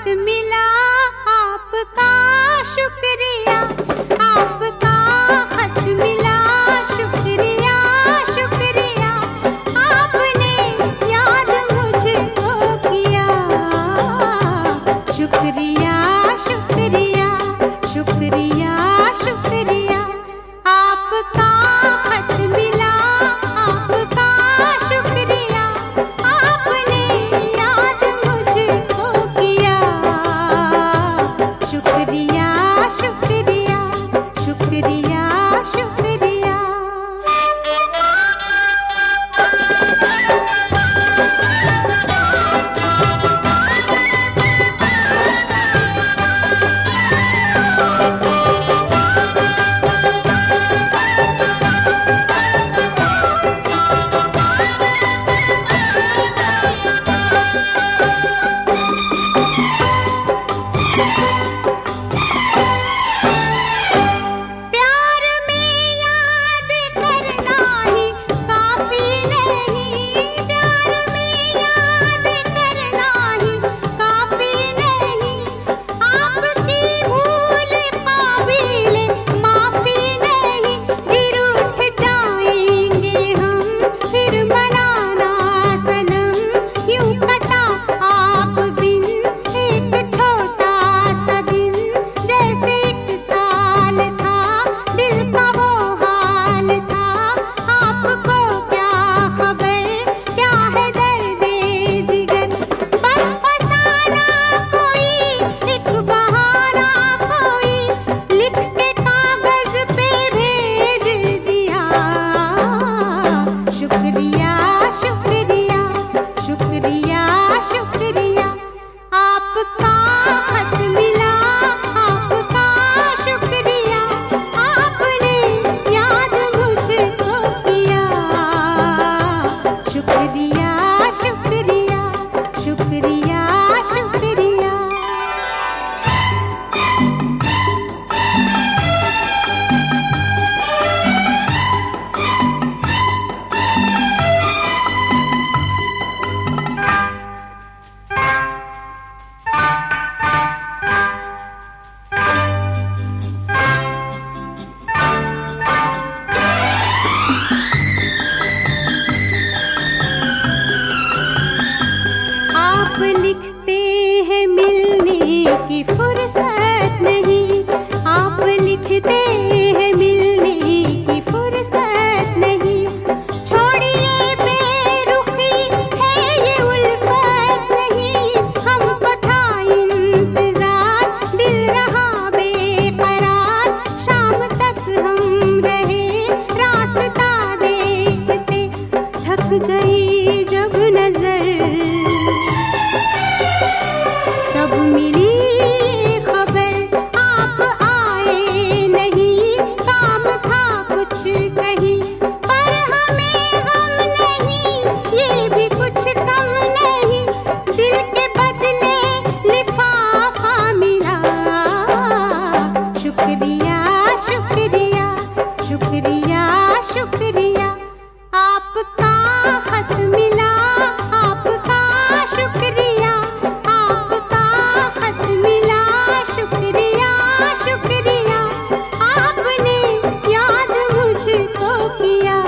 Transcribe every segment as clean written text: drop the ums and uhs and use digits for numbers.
खत मिला आपका शुक्रिया, आपका खत मिला शुक्रिया शुक्रिया, आपने याद मुझको किया। शुक्रिया शुक्रिया शुक्रिया शुक्रिया, आपका खत मिला आपका शुक्रिया, आपने याद मुझको किया। शुक्रिया शुक्रिया शुक्रिया शुक्रिया। प्यार में याद करना ही काफी नहीं, प्यार में याद करना ही काफी नहीं, आपकी भूल काबिल माफी नहीं। गिर उठ जाएंगे हम फिर मनाना सनम, यूं कटा आप बिन एक छोटा सा दिन, जैसे एक साल था दिल का वो हाल था। आपको क्या खबर क्या है दर्द जिगर, बस फसाना कोई एक बहाना, कोई लिख के कागज पे भेज दिया। शुक्रिया शुक्रिया शुक्रिया शुक्रिया, आपका खत मिला आपका शुक्रिया, आपने याद मुझको किया। शुक्रिया शुक्रिया शुक्रिया शुक्रिया। आप लिखते हैं मिलने की फुर्सत नहीं, आप लिखते हैं मिलने की फुर्सत नहीं। छोड़िए बेरुखी है ये उल्फत नहीं, हमको था इंतजार दिल रहा बेकरार, शाम तक हम रहे रास्ता देखते, थक गई जब नजर तब मिली खबर, आप आए नहीं काम था कुछ कहीं, पर हमें गम नहीं ये भी कुछ कम नहीं, दिल के बदले लिफाफा मिला। शुक्रिया शुक्रिया शुक्रिया शुक्रिया, आपका खत मिला आपका शुक्रिया, आपका खत मिला शुक्रिया शुक्रिया, आपने याद मुझको किया।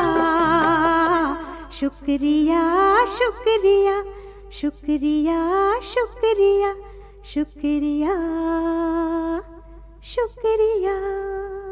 शुक्रिया शुक्रिया शुक्रिया शुक्रिया शुक्रिया शुक्रिया।